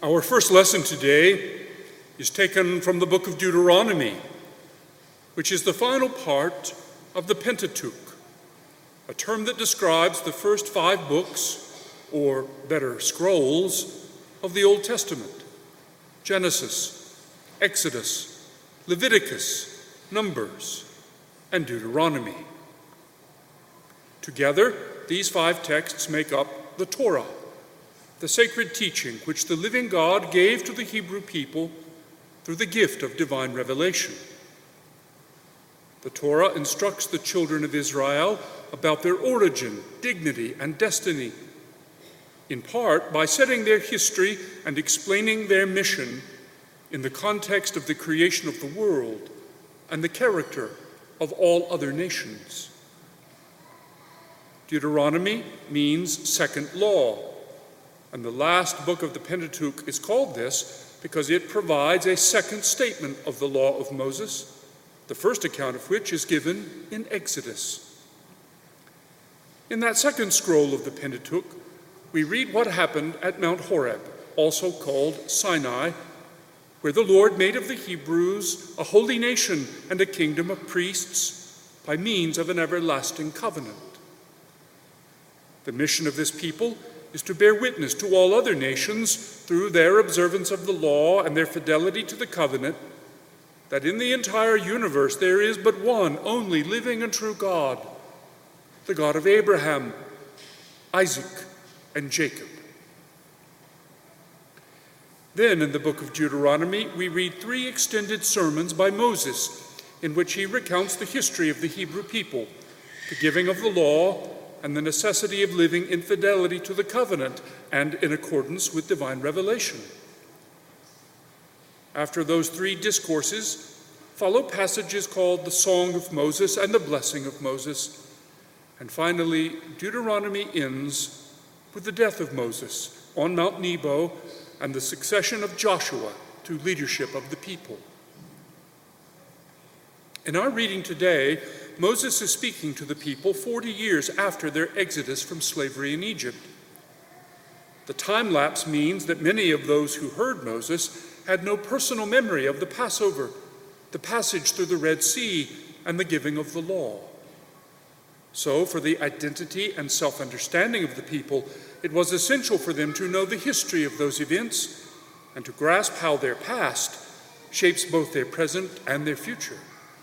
Our first lesson today is taken from the book of Deuteronomy, which is the final part of the Pentateuch, a term that describes the first 5 books, or better, scrolls, of the Old Testament: Genesis, Exodus, Leviticus, Numbers, and Deuteronomy. Together, these 5 texts make up the Torah, the sacred teaching which the living God gave to the Hebrew people through the gift of divine revelation. The Torah instructs the children of Israel about their origin, dignity, and destiny, in part by setting their history and explaining their mission in the context of the creation of the world and the character of all other nations. Deuteronomy means second law, and the last book of the Pentateuch is called this because it provides a second statement of the law of Moses, the first account of which is given in Exodus. In that second scroll of the Pentateuch, we read what happened at Mount Horeb, also called Sinai, where the Lord made of the Hebrews a holy nation and a kingdom of priests by means of an everlasting covenant. The mission of this people is to bear witness to all other nations through their observance of the law and their fidelity to the covenant that in the entire universe there is but one only living and true God, the God of Abraham, Isaac, and Jacob. Then in the book of Deuteronomy, we read 3 extended sermons by Moses in which he recounts the history of the Hebrew people, the giving of the law, and the necessity of living in fidelity to the covenant and in accordance with divine revelation. After those 3 discourses follow passages called the Song of Moses and the Blessing of Moses. And finally, Deuteronomy ends with the death of Moses on Mount Nebo and the succession of Joshua to leadership of the people. In our reading today, Moses is speaking to the people 40 years after their exodus from slavery in Egypt. The time lapse means that many of those who heard Moses had no personal memory of the Passover, the passage through the Red Sea, and the giving of the law. So, for the identity and self-understanding of the people, it was essential for them to know the history of those events and to grasp how their past shapes both their present and their future.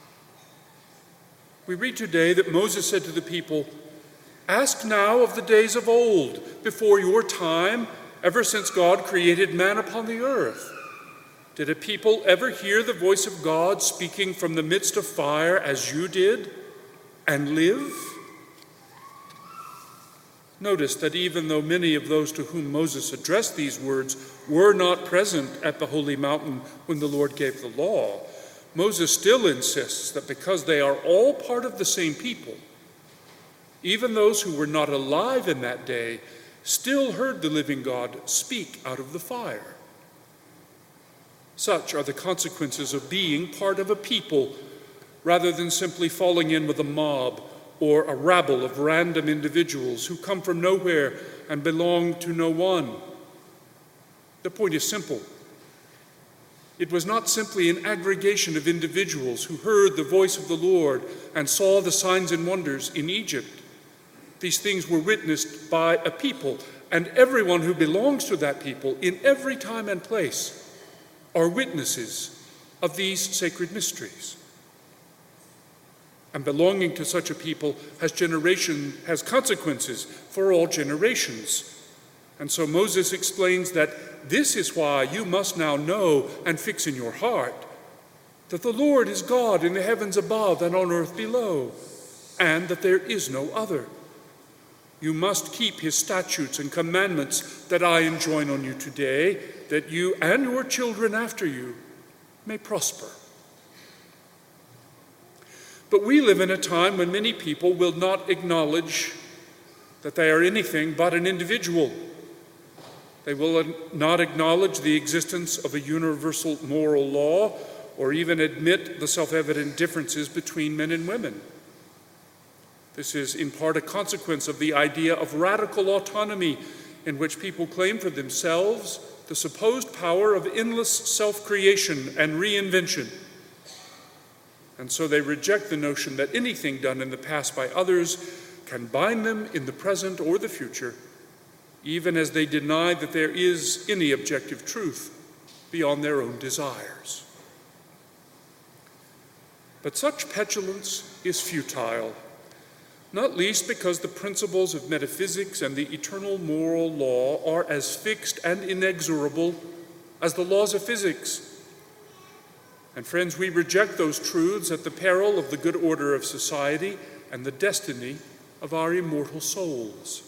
We read today that Moses said to the people, "Ask now of the days of old, before your time, ever since God created man upon the earth. Did a people ever hear the voice of God speaking from the midst of fire as you did, and live?" Notice that even though many of those to whom Moses addressed these words were not present at the holy mountain when the Lord gave the law, Moses still insists that because they are all part of the same people, even those who were not alive in that day still heard the living God speak out of the fire. Such are the consequences of being part of a people rather than simply falling in with a mob or a rabble of random individuals who come from nowhere and belong to no one. The point is simple. It was not simply an aggregation of individuals who heard the voice of the Lord and saw the signs and wonders in Egypt. These things were witnessed by a people, and everyone who belongs to that people in every time and place are witnesses of these sacred mysteries. And belonging to such a people has consequences for all generations. And so Moses explains that this is why you must now know and fix in your heart that the Lord is God in the heavens above and on earth below, and that there is no other. You must keep his statutes and commandments that I enjoin on you today, that you and your children after you may prosper. But we live in a time when many people will not acknowledge that they are anything but an individual. They will not acknowledge the existence of a universal moral law or even admit the self-evident differences between men and women. This is in part a consequence of the idea of radical autonomy in which people claim for themselves the supposed power of endless self-creation and reinvention. And so they reject the notion that anything done in the past by others can bind them in the present or the future, even as they deny that there is any objective truth beyond their own desires. But such petulance is futile, not least because the principles of metaphysics and the eternal moral law are as fixed and inexorable as the laws of physics. And friends, we reject those truths at the peril of the good order of society and the destiny of our immortal souls.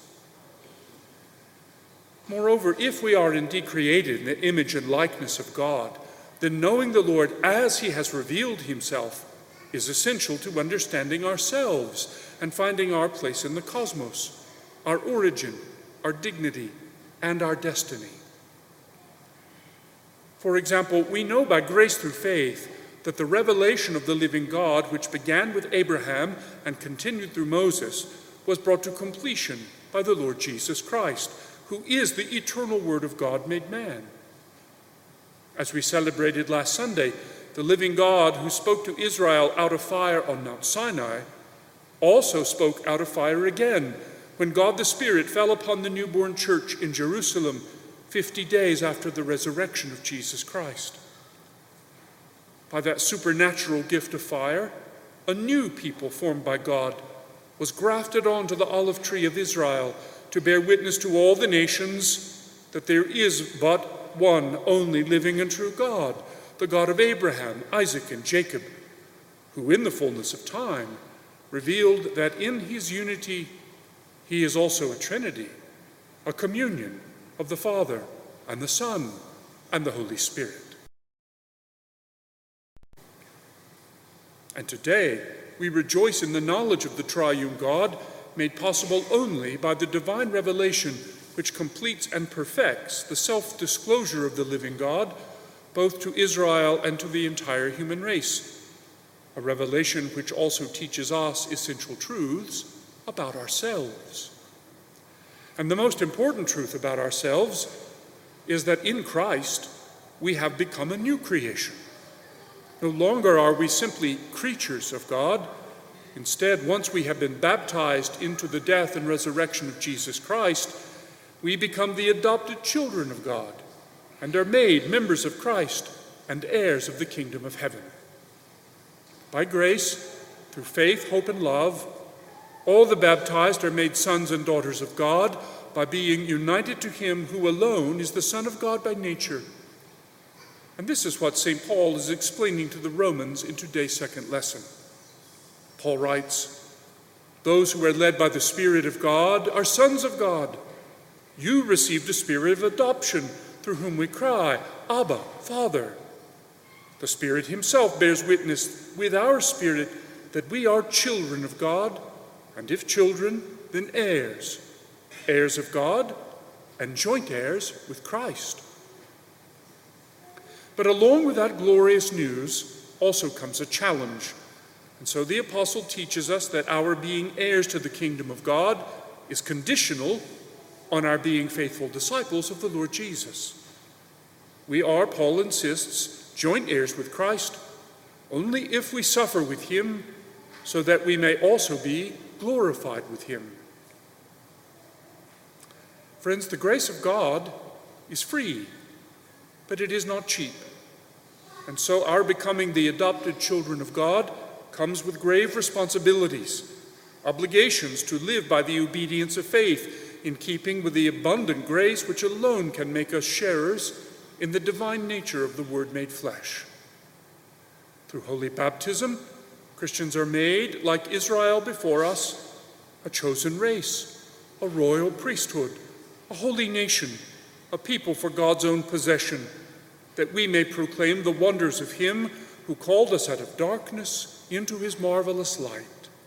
Moreover, if we are indeed created in the image and likeness of God, then knowing the Lord as he has revealed himself is essential to understanding ourselves and finding our place in the cosmos, our origin, our dignity, and our destiny. For example, we know by grace through faith that the revelation of the living God, which began with Abraham and continued through Moses, was brought to completion by the Lord Jesus Christ, who is the eternal Word of God made man. As we celebrated last Sunday, the living God who spoke to Israel out of fire on Mount Sinai also spoke out of fire again when God the Spirit fell upon the newborn church in Jerusalem 50 days after the resurrection of Jesus Christ. By that supernatural gift of fire, a new people formed by God was grafted onto the olive tree of Israel to bear witness to all the nations that there is but one only living and true God, the God of Abraham, Isaac, and Jacob, who in the fullness of time revealed that in his unity he is also a Trinity, a communion of the Father and the Son and the Holy Spirit. And today we rejoice in the knowledge of the triune God made possible only by the divine revelation which completes and perfects the self-disclosure of the living God both to Israel and to the entire human race, a revelation which also teaches us essential truths about ourselves. And the most important truth about ourselves is that in Christ we have become a new creation. No longer are we simply creatures of God. Instead, once we have been baptized into the death and resurrection of Jesus Christ, we become the adopted children of God and are made members of Christ and heirs of the kingdom of heaven. By grace, through faith, hope, and love, all the baptized are made sons and daughters of God by being united to him who alone is the Son of God by nature. And this is what St. Paul is explaining to the Romans in today's second lesson. Paul writes, "Those who are led by the Spirit of God are sons of God. You received a spirit of adoption, through whom we cry, 'Abba, Father.' The Spirit himself bears witness with our spirit that we are children of God, and if children, then heirs, heirs of God, and joint heirs with Christ." But along with that glorious news also comes a challenge. And so the apostle teaches us that our being heirs to the kingdom of God is conditional on our being faithful disciples of the Lord Jesus. We are, Paul insists, joint heirs with Christ only if we suffer with him, so that we may also be glorified with him. Friends, the grace of God is free, but it is not cheap. And so our becoming the adopted children of God comes with grave responsibilities, obligations to live by the obedience of faith, in keeping with the abundant grace which alone can make us sharers in the divine nature of the Word made flesh. Through holy baptism, Christians are made, like Israel before us, a chosen race, a royal priesthood, a holy nation, a people for God's own possession, that we may proclaim the wonders of him who called us out of darkness into his marvelous light.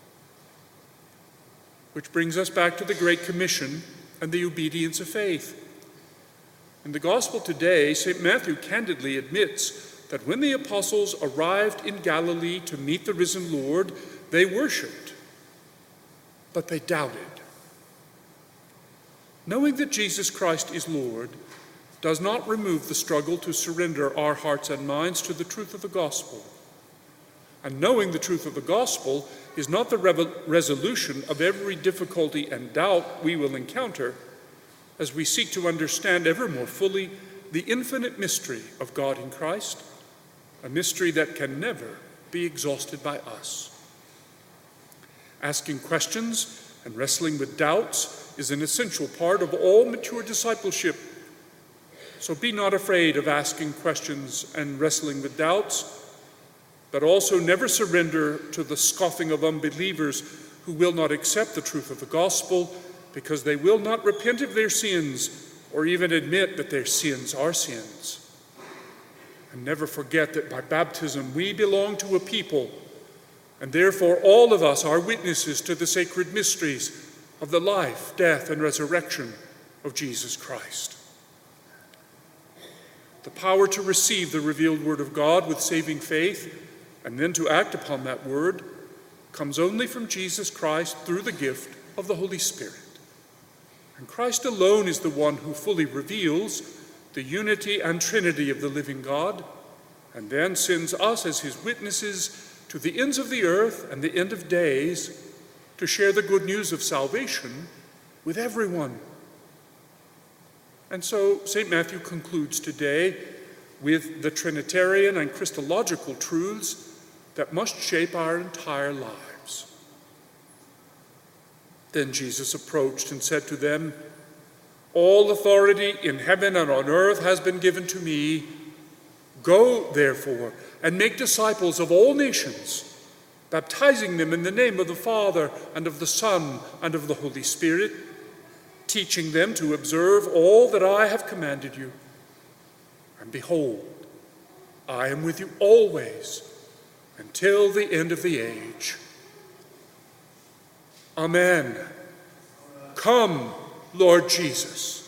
Which brings us back to the Great Commission and the obedience of faith. In the Gospel today, St. Matthew candidly admits that when the apostles arrived in Galilee to meet the risen Lord, they worshipped, but they doubted. Knowing that Jesus Christ is Lord does not remove the struggle to surrender our hearts and minds to the truth of the gospel. And knowing the truth of the gospel is not the resolution of every difficulty and doubt we will encounter as we seek to understand ever more fully the infinite mystery of God in Christ, a mystery that can never be exhausted by us. Asking questions and wrestling with doubts is an essential part of all mature discipleship. So be not afraid of asking questions and wrestling with doubts, but also never surrender to the scoffing of unbelievers who will not accept the truth of the gospel because they will not repent of their sins or even admit that their sins are sins. And never forget that by baptism we belong to a people, and therefore all of us are witnesses to the sacred mysteries of the life, death, and resurrection of Jesus Christ. The power to receive the revealed word of God with saving faith and then to act upon that word comes only from Jesus Christ through the gift of the Holy Spirit. And Christ alone is the one who fully reveals the unity and Trinity of the living God, and then sends us as his witnesses to the ends of the earth and the end of days to share the good news of salvation with everyone. And so St. Matthew concludes today with the Trinitarian and Christological truths that must shape our entire lives. Then Jesus approached and said to them, "All authority in heaven and on earth has been given to me. Go, therefore, and make disciples of all nations, baptizing them in the name of the Father and of the Son and of the Holy Spirit, teaching them to observe all that I have commanded you. And behold, I am with you always until the end of the age." Amen. Come, Lord Jesus.